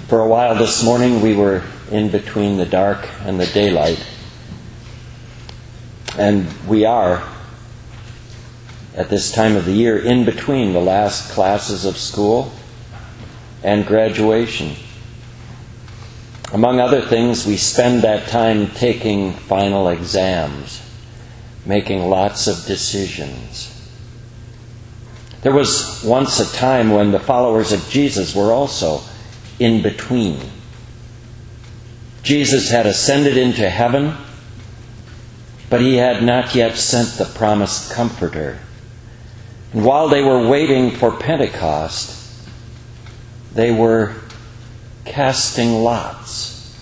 For a while this morning we were in between the dark and the daylight. And we are, at this time of the year, in between the last classes of school and graduation. Among other things, we spend that time taking final exams, making lots of decisions. There was once a time when the followers of Jesus were also in between. Jesus had ascended into heaven, but he had not yet sent the promised Comforter. And while they were waiting for Pentecost, they were casting lots.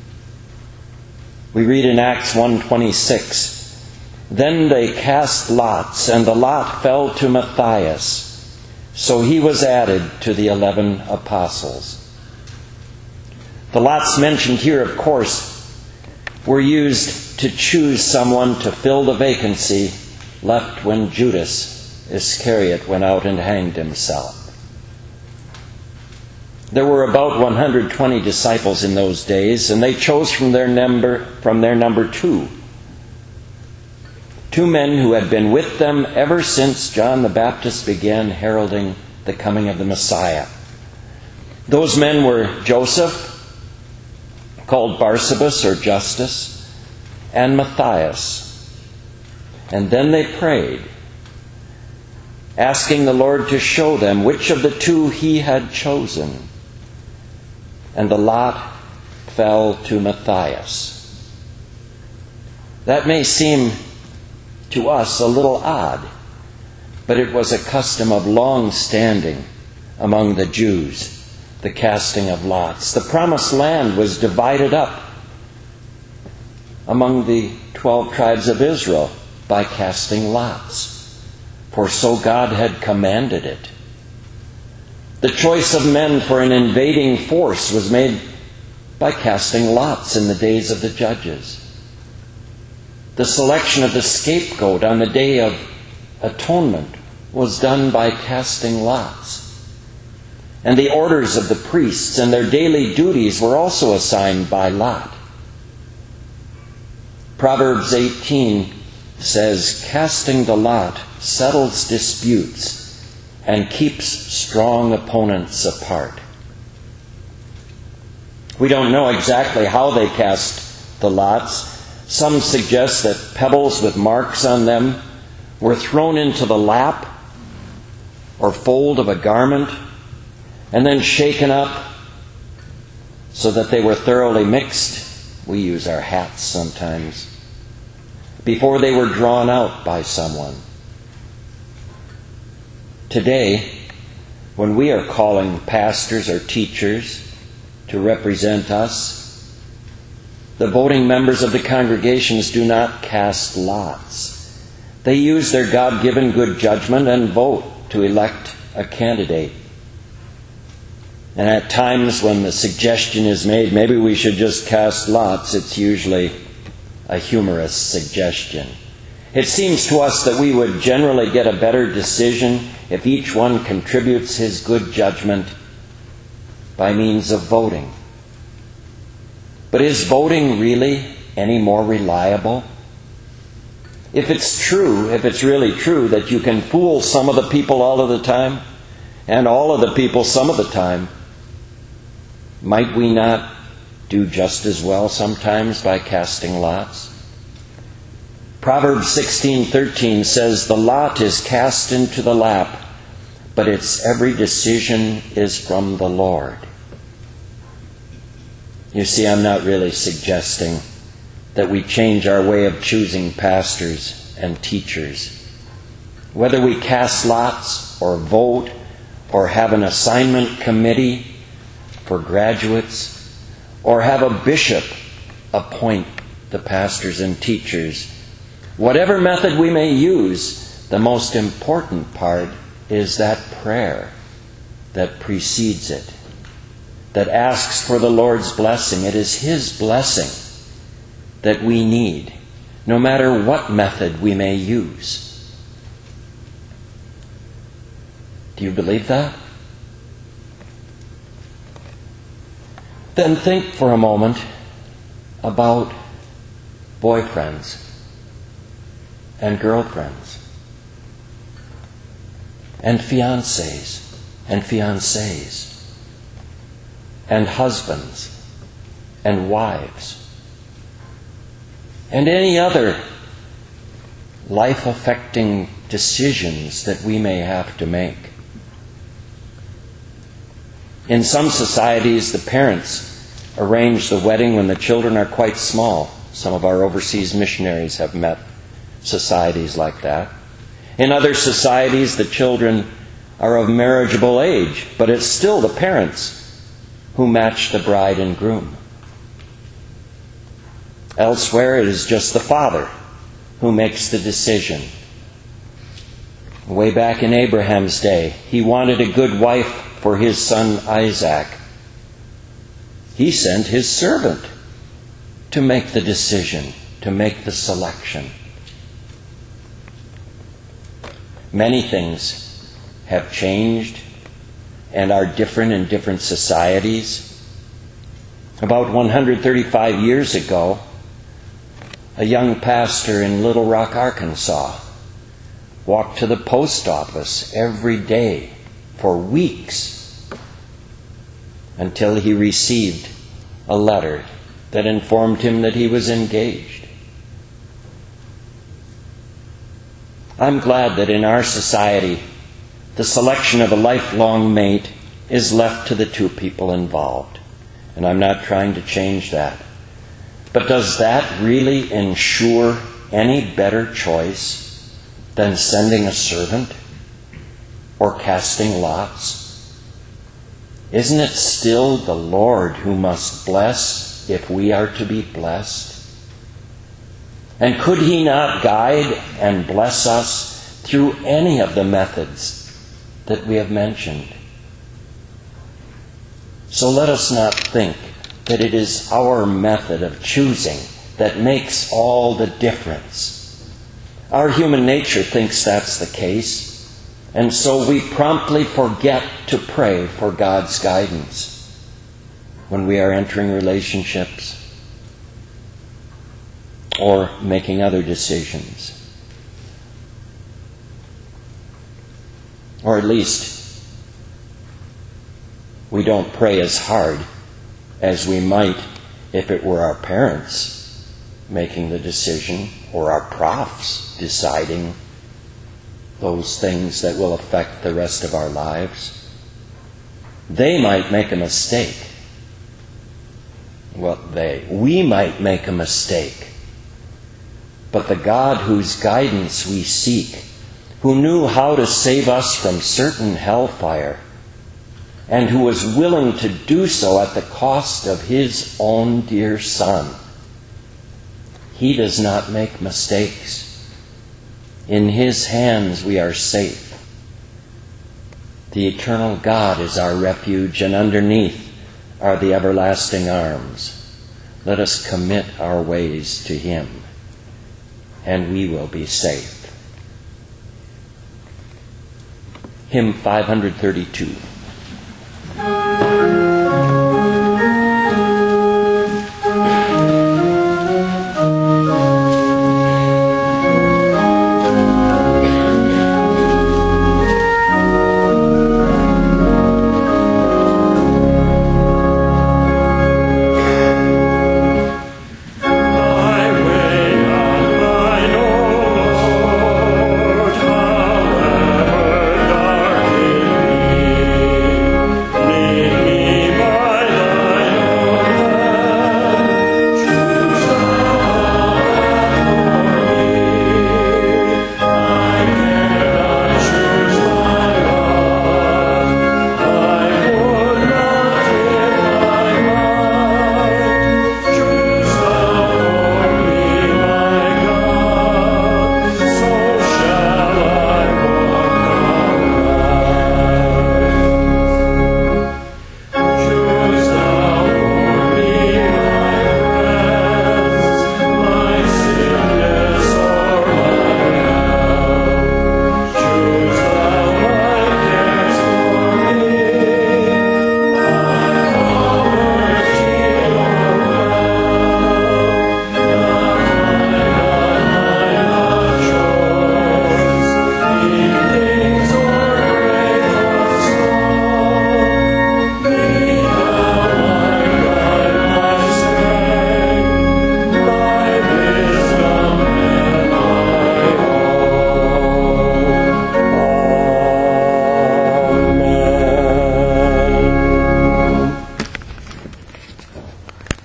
We read in Acts 1:26, "Then they cast lots, and the lot fell to Matthias, so he was added to the 11 apostles." The lots mentioned here, of course, were used to choose someone to fill the vacancy left when Judas Iscariot went out and hanged himself. There were about 120 disciples in those days, and they chose from their number two. Two men who had been with them ever since John the Baptist began heralding the coming of the Messiah. Those men were Joseph, called Barsabas or Justus, and Matthias. And then they prayed, asking the Lord to show them which of the two he had chosen. And the lot fell to Matthias. That may seem to us a little odd, but it was a custom of long standing among the Jews, the casting of lots. The promised land was divided up among the 12 tribes of Israel by casting lots, for so God had commanded it. The choice of men for an invading force was made by casting lots in the days of the judges. The selection of the scapegoat on the Day of Atonement was done by casting lots. And the orders of the priests and their daily duties were also assigned by lot. Proverbs 18 says, "Casting the lot settles disputes and keeps strong opponents apart." We don't know exactly how they cast the lots. Some suggest that pebbles with marks on them were thrown into the lap or fold of a garment and then shaken up so that they were thoroughly mixed. We use our hats sometimes. Before they were drawn out by someone. Today, when we are calling pastors or teachers to represent us, the voting members of the congregations do not cast lots. They use their God-given good judgment and vote to elect a candidate. And at times when the suggestion is made, maybe we should just cast lots, it's usually a humorous suggestion. It seems to us that we would generally get a better decision if each one contributes his good judgment by means of voting. But is voting really any more reliable? If it's really true that you can fool some of the people all of the time, and all of the people some of the time, might we not do just as well sometimes by casting lots? Proverbs 16:13 says, "The lot is cast into the lap, but its every decision is from the Lord." You see, I'm not really suggesting that we change our way of choosing pastors and teachers. Whether we cast lots or vote or have an assignment committee for graduates, or have a bishop appoint the pastors and teachers. Whatever method we may use, the most important part is that prayer that precedes it, that asks for the Lord's blessing. It is His blessing that we need, no matter what method we may use. Do you believe that? Then think for a moment about boyfriends and girlfriends and fiancés and fiancées and husbands and wives and any other life-affecting decisions that we may have to make. In some societies, the parents arrange the wedding when the children are quite small. Some of our overseas missionaries have met societies like that. In other societies, the children are of marriageable age, but it's still the parents who match the bride and groom. Elsewhere, it is just the father who makes the decision. Way back in Abraham's day, he wanted a good wife for his son Isaac. He sent his servant to make the decision, to make the selection. Many things have changed and are different in different societies. About 135 years ago, a young pastor in Little Rock, Arkansas, walked to the post office every day for weeks until he received a letter that informed him that he was engaged. I'm glad that in our society, the selection of a lifelong mate is left to the two people involved. And I'm not trying to change that. But does that really ensure any better choice than sending a servant or casting lots? Isn't it still the Lord who must bless if we are to be blessed? And could He not guide and bless us through any of the methods that we have mentioned? So let us not think that it is our method of choosing that makes all the difference. Our human nature thinks that's the case, and so we promptly forget to pray for God's guidance when we are entering relationships or making other decisions. Or at least, we don't pray as hard as we might if it were our parents making the decision or our profs deciding those things that will affect the rest of our lives. They might make a mistake. We might make a mistake. But the God whose guidance we seek, who knew how to save us from certain hellfire, and who was willing to do so at the cost of His own dear Son, He does not make mistakes. In His hands we are safe. The eternal God is our refuge, and underneath are the everlasting arms. Let us commit our ways to Him, and we will be safe. Hymn 532.